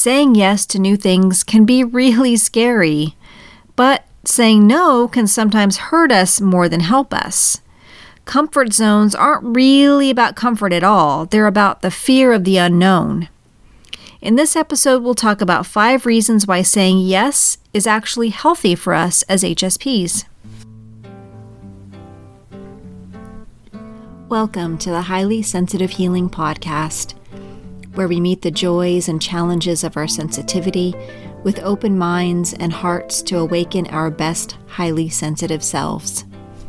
Saying yes to new things can be really scary, but saying no can sometimes hurt us more than help us. Comfort zones aren't really about comfort at all. They're about the fear of the unknown. In this episode, we'll talk about 5 reasons why saying yes is actually healthy for us as HSPs. Welcome to the Highly Sensitive Healing Podcast, where we meet the joys and challenges of our sensitivity with open minds and hearts to awaken our best highly sensitive selves.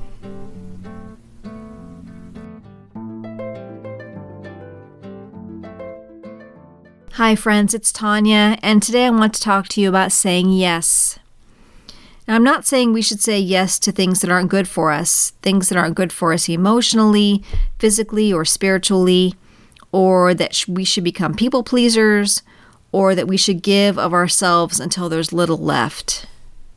Hi friends, it's Tanya, and today I want to talk to you about saying yes. Now, I'm not saying we should say yes to things that aren't good for us, things that aren't good for us emotionally, physically, or spiritually, or that we should become people pleasers, or that we should give of ourselves until there's little left.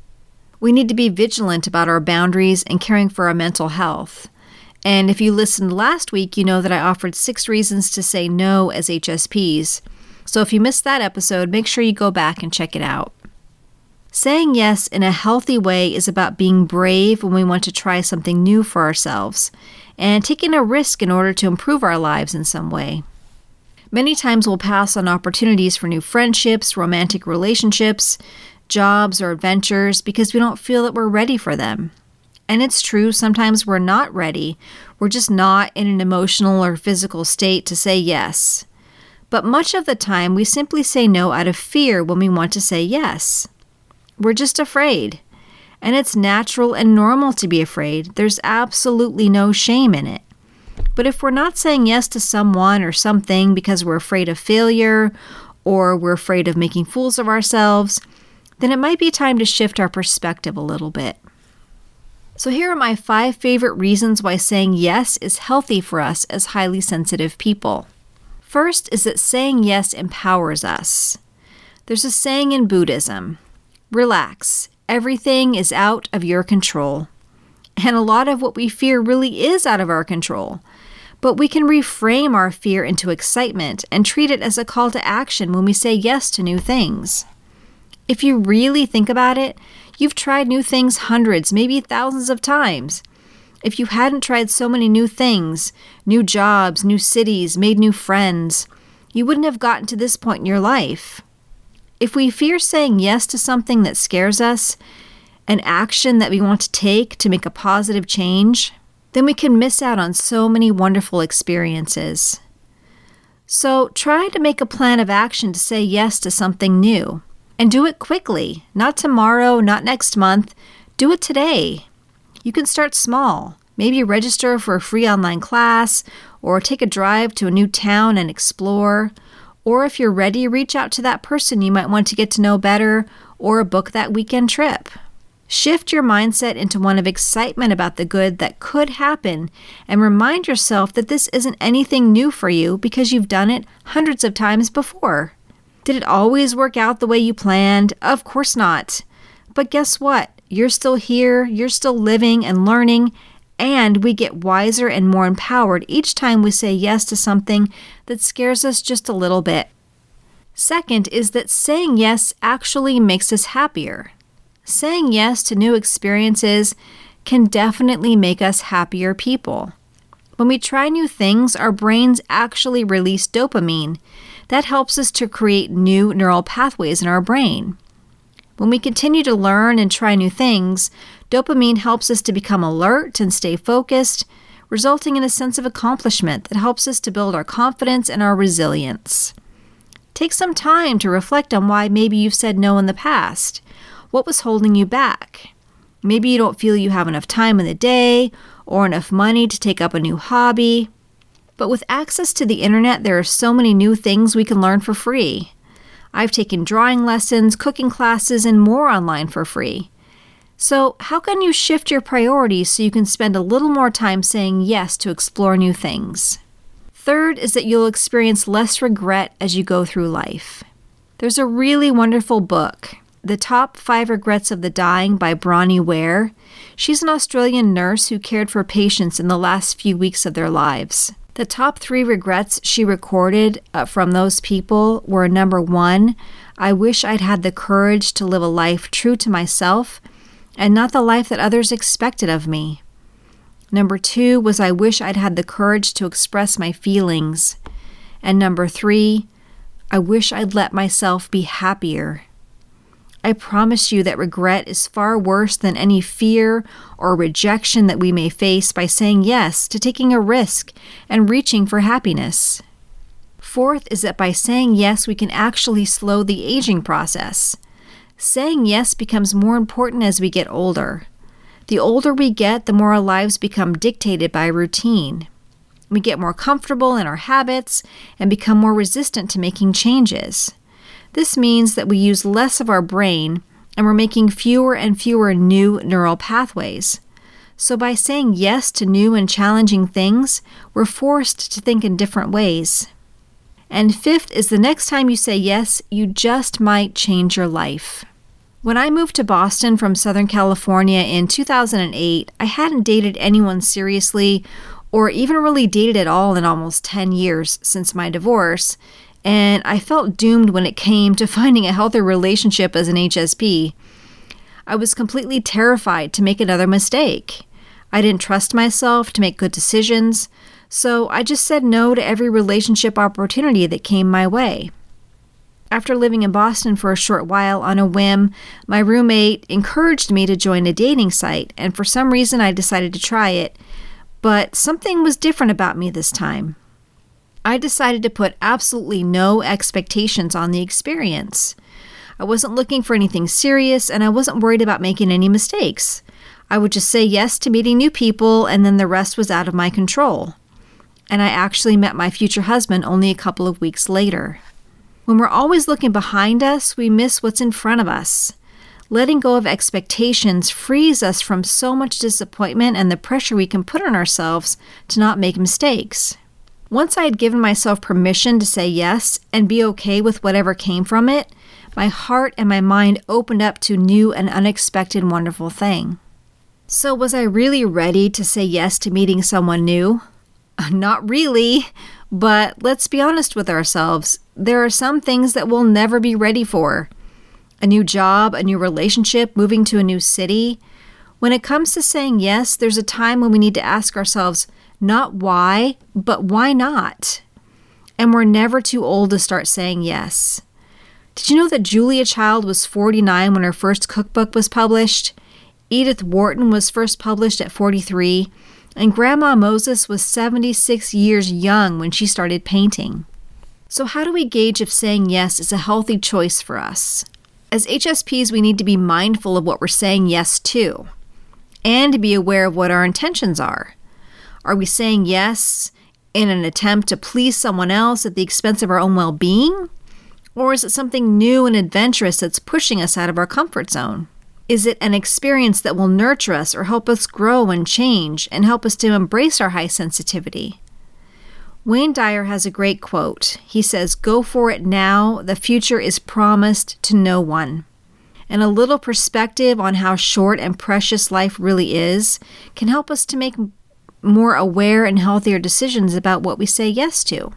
We need to be vigilant about our boundaries and caring for our mental health. And if you listened last week, you know that I offered 6 reasons to say no as HSPs. So if you missed that episode, make sure you go back and check it out. Saying yes in a healthy way is about being brave when we want to try something new for ourselves and taking a risk in order to improve our lives in some way. Many times we'll pass on opportunities for new friendships, romantic relationships, jobs, or adventures because we don't feel that we're ready for them. And it's true, sometimes we're not ready. We're just not in an emotional or physical state to say yes. But much of the time, we simply say no out of fear when we want to say yes. We're just afraid. And it's natural and normal to be afraid. There's absolutely no shame in it. But if we're not saying yes to someone or something because we're afraid of failure or we're afraid of making fools of ourselves, then it might be time to shift our perspective a little bit. So here are my 5 favorite reasons why saying yes is healthy for us as highly sensitive people. First is that saying yes empowers us. There's a saying in Buddhism, relax, everything is out of your control. And a lot of what we fear really is out of our control. But we can reframe our fear into excitement and treat it as a call to action when we say yes to new things. If you really think about it, you've tried new things hundreds, maybe thousands of times. If you hadn't tried so many new things, new jobs, new cities, made new friends, you wouldn't have gotten to this point in your life. If we fear saying yes to something that scares us, an action that we want to take to make a positive change, then we can miss out on so many wonderful experiences. So try to make a plan of action to say yes to something new. And do it quickly, not tomorrow, not next month. Do it today. You can start small. Maybe register for a free online class, or take a drive to a new town and explore. Or if you're ready, reach out to that person you might want to get to know better, or book that weekend trip. Shift your mindset into one of excitement about the good that could happen, and remind yourself that this isn't anything new for you because you've done it hundreds of times before. Did it always work out the way you planned? Of course not. But guess what? You're still here, you're still living and learning, and we get wiser and more empowered each time we say yes to something that scares us just a little bit. Second is that saying yes actually makes us happier. Saying yes to new experiences can definitely make us happier people. When we try new things, our brains actually release dopamine. That helps us to create new neural pathways in our brain. When we continue to learn and try new things, dopamine helps us to become alert and stay focused, resulting in a sense of accomplishment that helps us to build our confidence and our resilience. Take some time to reflect on why maybe you've said no in the past. What was holding you back? Maybe you don't feel you have enough time in the day or enough money to take up a new hobby. But with access to the internet, there are so many new things we can learn for free. I've taken drawing lessons, cooking classes, and more online for free. So how can you shift your priorities so you can spend a little more time saying yes to explore new things? Third is that you'll experience less regret as you go through life. There's a really wonderful book, The Top 5 Regrets of the Dying by Bronnie Ware. She's an Australian nurse who cared for patients in the last few weeks of their lives. The top 3 regrets she recorded from those people were, number 1, I wish I'd had the courage to live a life true to myself and not the life that others expected of me. Number 2 was I wish I'd had the courage to express my feelings. And number 3, I wish I'd let myself be happier. I promise you that regret is far worse than any fear or rejection that we may face by saying yes to taking a risk and reaching for happiness. 4th is that by saying yes, we can actually slow the aging process. Saying yes becomes more important as we get older. The older we get, the more our lives become dictated by routine. We get more comfortable in our habits and become more resistant to making changes. This means that we use less of our brain and we're making fewer and fewer new neural pathways. So by saying yes to new and challenging things, we're forced to think in different ways. And 5th is the next time you say yes, you just might change your life. When I moved to Boston from Southern California in 2008, I hadn't dated anyone seriously or even really dated at all in almost 10 years since my divorce, and I felt doomed when it came to finding a healthy relationship as an HSP. I was completely terrified to make another mistake. I didn't trust myself to make good decisions, so I just said no to every relationship opportunity that came my way. After living in Boston for a short while on a whim, my roommate encouraged me to join a dating site, and for some reason I decided to try it, but something was different about me this time. I decided to put absolutely no expectations on the experience. I wasn't looking for anything serious, and I wasn't worried about making any mistakes. I would just say yes to meeting new people, and then the rest was out of my control. And I actually met my future husband only a couple of weeks later. When we're always looking behind us, we miss what's in front of us. Letting go of expectations frees us from so much disappointment and the pressure we can put on ourselves to not make mistakes. Once I had given myself permission to say yes and be okay with whatever came from it, my heart and my mind opened up to new and unexpected wonderful thing. So was I really ready to say yes to meeting someone new? Not really, but let's be honest with ourselves. There are some things that we'll never be ready for. A new job, a new relationship, moving to a new city. When it comes to saying yes, there's a time when we need to ask ourselves, not why, but why not? And we're never too old to start saying yes. Did you know that Julia Child was 49 when her first cookbook was published? Edith Wharton was first published at 43, and Grandma Moses was 76 years young when she started painting. So how do we gauge if saying yes is a healthy choice for us? As HSPs, we need to be mindful of what we're saying yes to, and to be aware of what our intentions are. Are we saying yes in an attempt to please someone else at the expense of our own well-being? Or is it something new and adventurous that's pushing us out of our comfort zone? Is it an experience that will nurture us or help us grow and change and help us to embrace our high sensitivity? Wayne Dyer has a great quote. He says, "Go for it now. The future is promised to no one." And a little perspective on how short and precious life really is can help us to make more aware and healthier decisions about what we say yes to.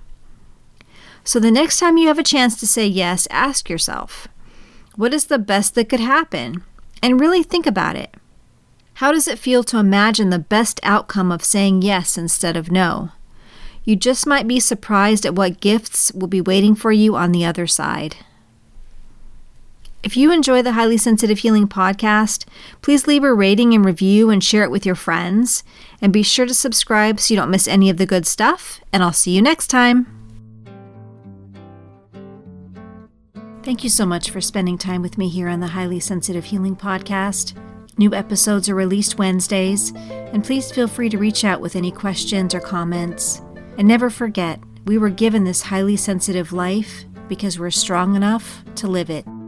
So the next time you have a chance to say yes, ask yourself, what is the best that could happen? And really think about it. How does it feel to imagine the best outcome of saying yes instead of no? You just might be surprised at what gifts will be waiting for you on the other side. If you enjoy the Highly Sensitive Healing Podcast, please leave a rating and review and share it with your friends. And be sure to subscribe so you don't miss any of the good stuff. And I'll see you next time. Thank you so much for spending time with me here on the Highly Sensitive Healing Podcast. New episodes are released Wednesdays, and please feel free to reach out with any questions or comments. And never forget, we were given this highly sensitive life because we're strong enough to live it.